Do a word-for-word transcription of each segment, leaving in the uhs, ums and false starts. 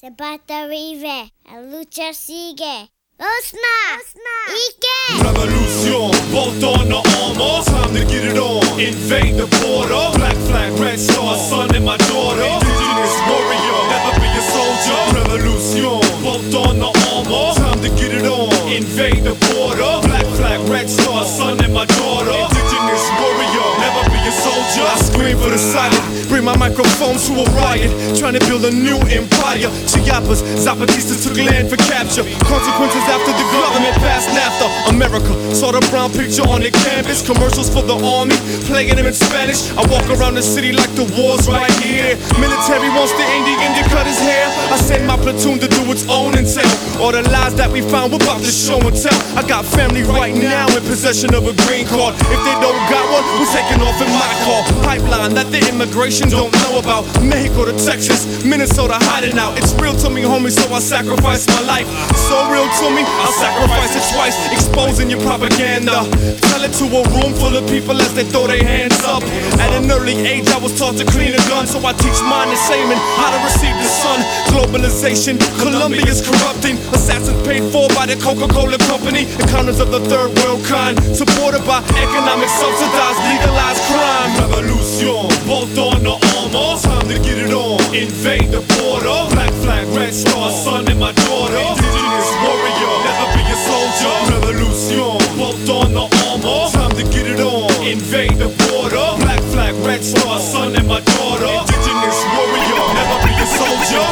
Se bata vive, la lucha sigue. Osna! Osna! Ike! Revolution, both on the armor. Time to get it on. Invade the border. Black flag, red star, son and my daughter. Indigenous warrior, never be a soldier. Revolution, both on the armor. Time to get it on. Invade the border. Black flag, red star, son and my daughter. Indigenous warrior, never be a soldier. I scream for the silent. Bring my microphone to a riot. Trying to build a new empire. Chiapas, Zapatistas took land for capture. Consequences after the government passed NAFTA. America saw the brown picture on the canvas. Commercials for the army, playing them in Spanish. I walk around the city like the war's right here. Military wants the Indian to cut his hair. I send my platoon to do its own intel. All the lies that we found, we're about to show and tell. I got family right now in possession of a green card. If they don't got one, we're taking off in my car. Pipeline that the immigration don't know about. Mexico to Texas, Minnesota hiding out. It's real to me, homie, so I sacrifice my life. So real to me, I'll sacrifice it twice. Exposing your propaganda. Tell it to a room full of people as they throw their hands up. At an early age, I was taught to clean a gun, so I teach mine the same and how to receive the sun. Globalization, Colombia's corrupting. Assassins paid for by the Coca-Cola company. Economies of the third world kind, supported by economic subsidized, legalized crime. Revolution, both on the armor. Time to get it on. Invade the border. Black flag, red star, son and my daughter. Indigenous warrior, never be a soldier. Revolution, both on the armor. Time to get it on. Invade the border. Black flag, red star, son and my daughter. Indigenous warrior, never be a soldier.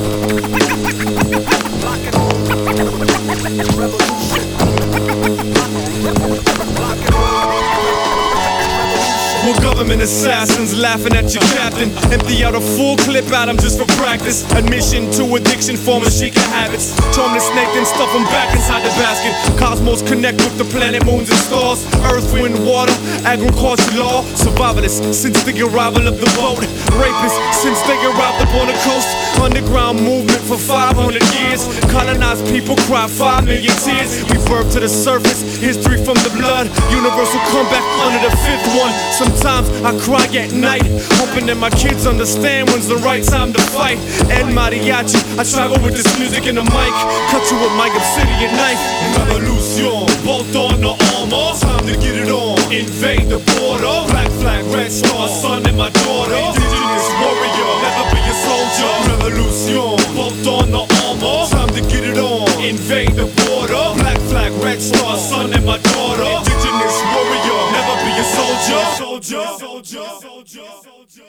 Well, government assassins laughing at your captain. Empty out a full clip at him just for practice. Admission to addiction, former Sheikah habits. Charm the snake, then stuff him back inside the basket. Cosmos connect with the planet, moons and stars. Earth, wind, water, agriculture, law. Survivalists since the arrival of the boat. Rapists since they arrived up on the coast. Underground movement for five hundred years. Colonized people cry five million tears. We birth to the surface, history from the blood. Universal comeback under the fifth one. Sometimes I cry at night, hoping that my kids understand when's the right time to fight. Ed Mariachi, I travel with this music in the mic. Cut you with my obsidian knife. Revolution, both on the armor. Time to get it on. Invade the border. Black flag, red star, son and my daughter. Indigenous warrior, never be a soldier. Revolution, both on the armor. Time to get it on. Invade the border. Black flag, red star, son and my daughter. Indigenous warrior, never be a soldier. Soldier, soldier, soldier, soldier.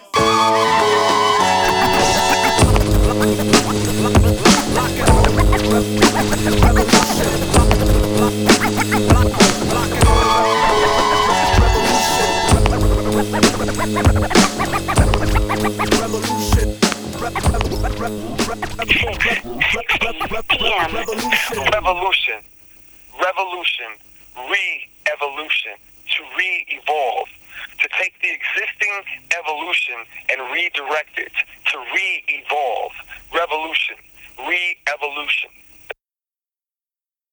Revolution, revolution, re-evolution, to re-evolve, to take the existing evolution and redirect it, to re-evolve, revolution, re-evolution.